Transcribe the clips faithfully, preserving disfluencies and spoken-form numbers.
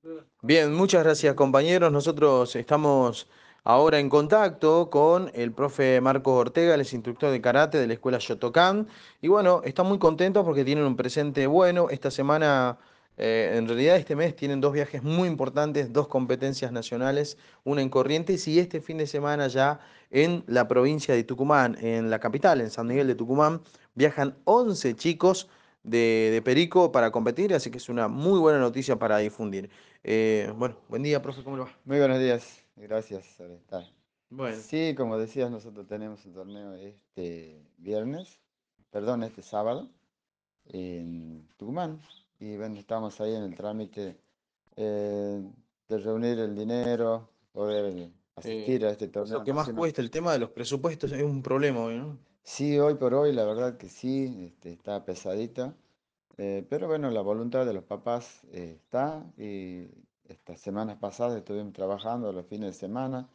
Bien, muchas gracias compañeros. Nosotros estamos ahora en contacto con el profe Marcos Ortega, él es instructor de karate de la escuela Shotokan. Y bueno, están muy contentos porque tienen un presente bueno. Esta semana, eh, en realidad este mes, tienen dos viajes muy importantes, dos competencias nacionales, una en Corrientes y este fin de semana ya en la provincia de Tucumán, en la capital, en San Miguel de Tucumán. Viajan once chicos de, de Perico para competir, así que es una muy buena noticia para difundir. Eh, bueno, buen día, profe, ¿cómo le va? Muy buenos días, gracias por estar. Bueno, Sí, como decías, nosotros tenemos un torneo este viernes, perdón, este sábado, en Tucumán. Y bueno, estamos ahí en el trámite eh, de reunir el dinero, poder eh, asistir a este es lo torneo que más nacional. cuesta, el tema de los presupuestos es un problema hoy, ¿no? Sí, hoy por hoy, la verdad que sí, este, está pesadita. Eh, pero bueno, la voluntad de los papás eh, está y estas semanas pasadas estuvimos trabajando los fines de semana.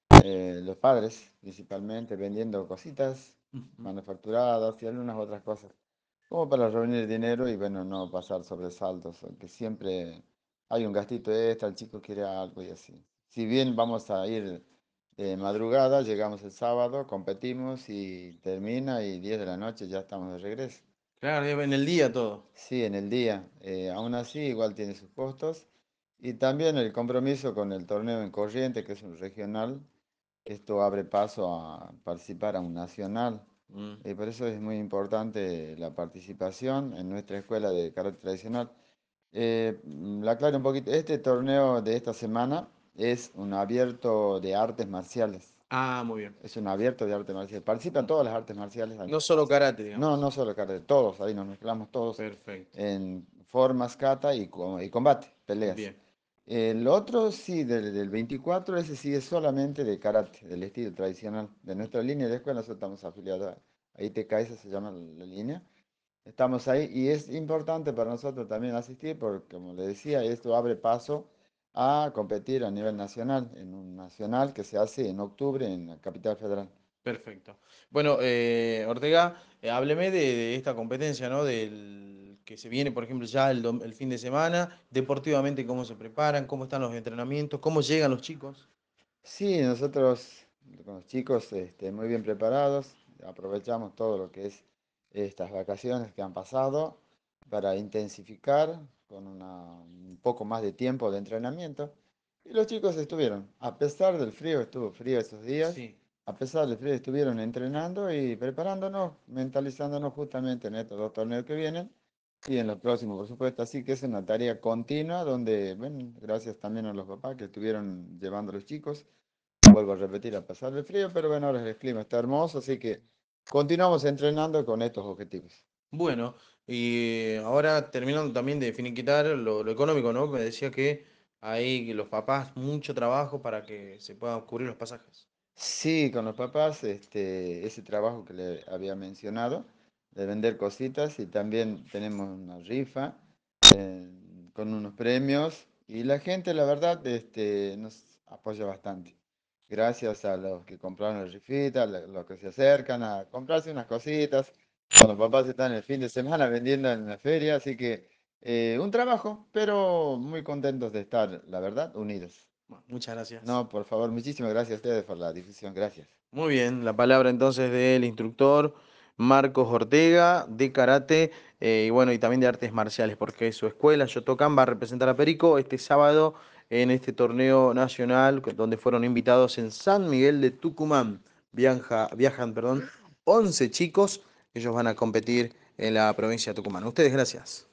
Eh, los padres principalmente vendiendo cositas Ujú. manufacturadas y algunas otras cosas, como para reunir dinero y bueno, no pasar sobresaltos, aunque siempre hay un gastito extra, el chico quiere algo y así. Si bien vamos a ir de madrugada, llegamos el sábado, competimos y termina y diez de la noche ya estamos de regreso. Claro, en el día todo. Sí, en el día. Eh, aún así, igual tiene sus costos. Y también el compromiso con el torneo en Corriente, que es un regional. Esto abre paso a participar a un nacional. Mm. Y por eso es muy importante la participación en nuestra escuela de karate tradicional. Eh, mm, la aclaro un poquito. Este torneo de esta semana es un abierto de artes marciales. Ah, muy bien. Es un abierto de artes marciales. Participan todas las artes marciales ahí. No solo karate, No, digamos. no solo karate, todos, ahí nos mezclamos todos Perfecto. en formas kata y, co- y combate, peleas. Bien. El otro sí, del, del veinticuatro, ese sí es solamente de karate, del estilo tradicional. De nuestra línea de escuela, nosotros estamos afiliados a I T K, esa se llama la línea. Estamos ahí y es importante para nosotros también asistir porque, como le decía, esto abre paso a competir a nivel nacional, en un nacional que se hace en octubre en la capital federal. Perfecto. Bueno, eh, Ortega, eh, hábleme de, de esta competencia, ¿no? Del que se viene, por ejemplo, ya el, dom- el fin de semana, deportivamente, cómo se preparan, cómo están los entrenamientos, cómo llegan los chicos. Sí, nosotros con los chicos este, muy bien preparados, aprovechamos todo lo que es estas vacaciones que han pasado para intensificar con una- un poco más de tiempo de entrenamiento. Y los chicos estuvieron, a pesar del frío, estuvo frío esos días, Sí. a pesar del frío estuvieron entrenando y preparándonos, mentalizándonos justamente en estos dos torneos que vienen y en los próximos, por supuesto. Así que es una tarea continua donde, bueno, gracias también a los papás que estuvieron llevando a los chicos. Vuelvo a repetir, a pasar el frío, pero bueno, ahora el clima está hermoso, así que continuamos entrenando con estos objetivos. Bueno, y ahora terminando también de finiquitar lo, lo económico, ¿no? Me decía que hay los papás mucho trabajo para que se puedan cubrir los pasajes. Sí, con los papás, este, ese trabajo que le había mencionado, de vender cositas y también tenemos una rifa eh, con unos premios y la gente, la verdad, este, nos apoya bastante. Gracias a los que compraron la rifita, la- los que se acercan a comprarse unas cositas. Con los papás están el fin de semana vendiendo en la feria, así que eh, un trabajo, pero muy contentos de estar, la verdad, unidos. Bueno, muchas gracias. No, por favor, muchísimas gracias a ustedes por la difusión, gracias. Muy bien, la palabra entonces del instructor Marcos Ortega de karate eh, y bueno, y también de artes marciales, porque su escuela Shotokan va a representar a Perico este sábado en este torneo nacional que- donde fueron invitados en San Miguel de Tucumán. Viaja, viajan, perdón, once chicos, ellos van a competir en la provincia de Tucumán. Ustedes, gracias.